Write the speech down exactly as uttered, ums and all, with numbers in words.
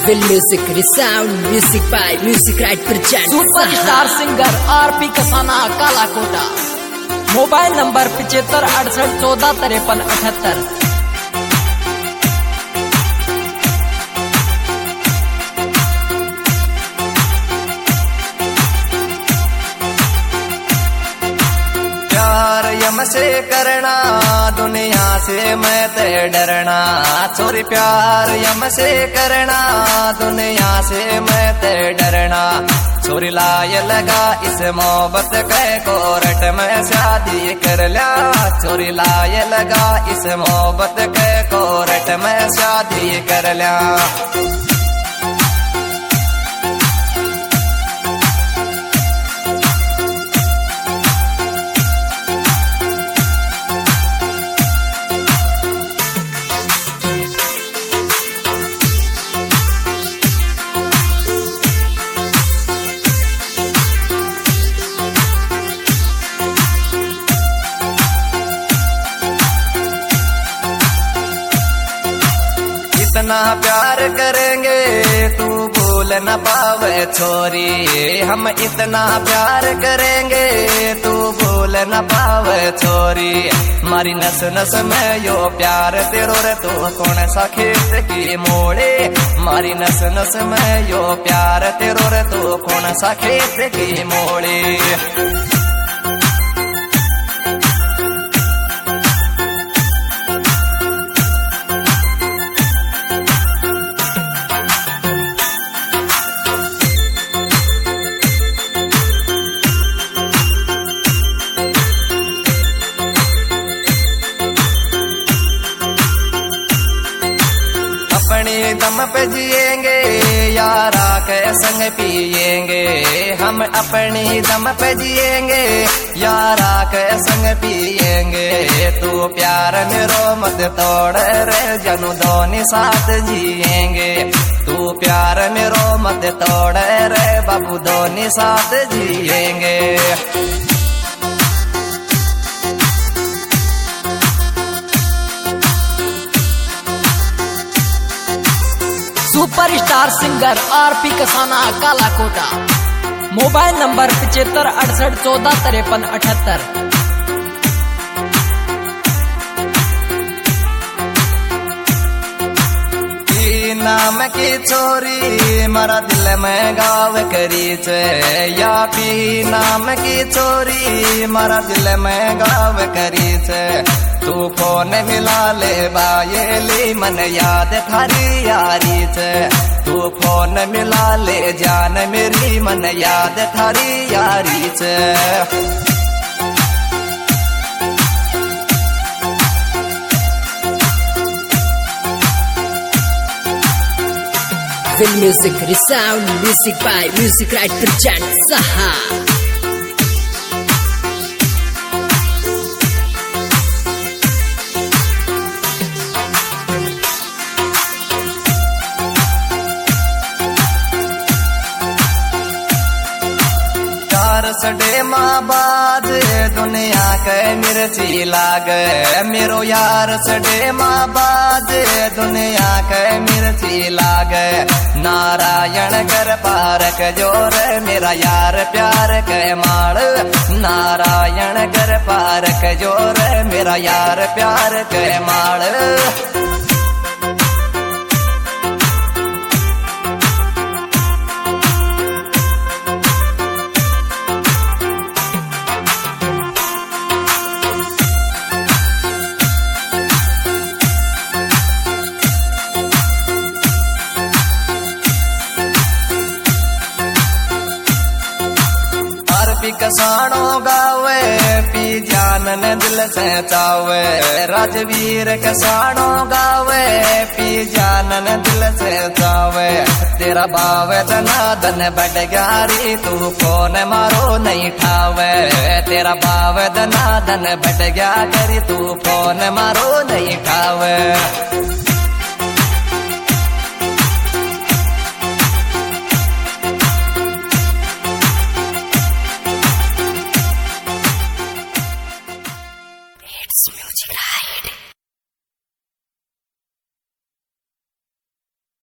Will Music Resound Music by Music Right presents superstar singer RP Kasana Kala Kota. Mobile number पिछहत्तर अड़सठ चौदह तिरपन अठहत्तर। प्यार यम से करना दुनिया से मैं ते डरना, छोरी प्यार यम से करना दुनिया से मैं ते डरना। छोरी लाय लगा इस मोहब्बत के कोरट में शादी कर लिया, छोरी लाय लगा इस मोहब्बत के कोरट में शादी कर लिया। इतना प्यार करेंगे तू भूल न पावे छोरी, हम इतना प्यार करेंगे तू भूल न पावे छोरी। मारी नस नस में यो प्यार तेरो रे तू कौन सा खेत की मोड़े, मारी नस नस में यो प्यार तेरो रे तू कौन सा खेत की मोड़े। अपनी दम पे जिएंगे यारा के संग पिएंगे, हम अपनी दम पे जिएंगे यारा के संग पिएंगे। तू प्यार मेरो मत तोड़ रे जनू दोनों साथ जिएंगे, तू प्यार मेरो मत तोड़ रे बाबू दोनों साथ जिएंगे। Superstar singer RP Kasana Kala Kota. Mobile number पिछहत्तर अड़सठ चौदह तिरपन अठहत्तर। नाम की छोरी मारा दिल में गाव करी छे, या पी नाम की छोरी मारा दिल में गाव करी छे। तू फोन मिला ले बायेली मन याद थारी यारी छे, तू फोन मिला ले जान मेरी मन याद थारी यारी छे। Will Music Resound Music by Music Right presents Saha। सडे माँ बाज दुनिया के मिर्ची लागे, मेरो यार सडे माँ बाज दुनिया के मिर्ची लागे। नारायण कर पारक जोर मेरा यार प्यार के माड़, नारायण कर पारक जोर मेरा यार प्यार के माड़। कसानो गावे पी जानन दिल से चावे, राजवीर कसानो गावे पी जानन दिल से चावे। तेरा बावे धना धन बढ़ गारी तू फोन मारो नहीं ठावे, तेरा बावे धना धन बढ़ गया करी तू फोन मारो नहीं ठावे।